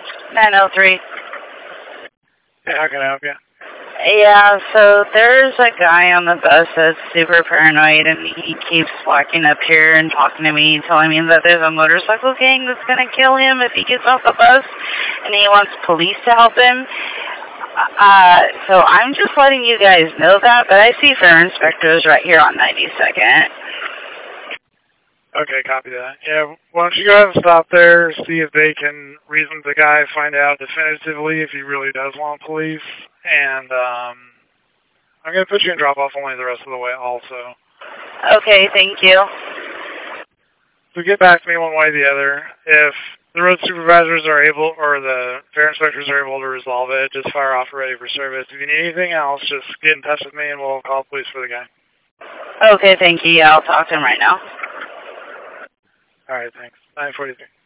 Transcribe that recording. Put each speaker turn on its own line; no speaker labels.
903.
Yeah, how can I help you?
Yeah, so there's a guy on the bus that's super paranoid, and he keeps walking up here and talking to me, telling me that there's a motorcycle gang that's going to kill him if he gets off the bus, and he wants police to help him. So I'm just letting you guys know that, but I see fare inspectors right here on 92nd.
Okay, copy that. Yeah, why don't you go ahead and stop there, see if they can reason with the guy, find out definitively if he really does want police, and I'm going to put you in drop-off only the rest of the way also.
Okay, thank you.
So get back to me one way or the other. If the road supervisors are able, or the fare inspectors are able to resolve it, just fire off ready for service. If you need anything else, just get in touch with me and we'll call police for the guy.
Okay, thank you. Yeah, I'll talk to him right now.
All right, thanks. 943.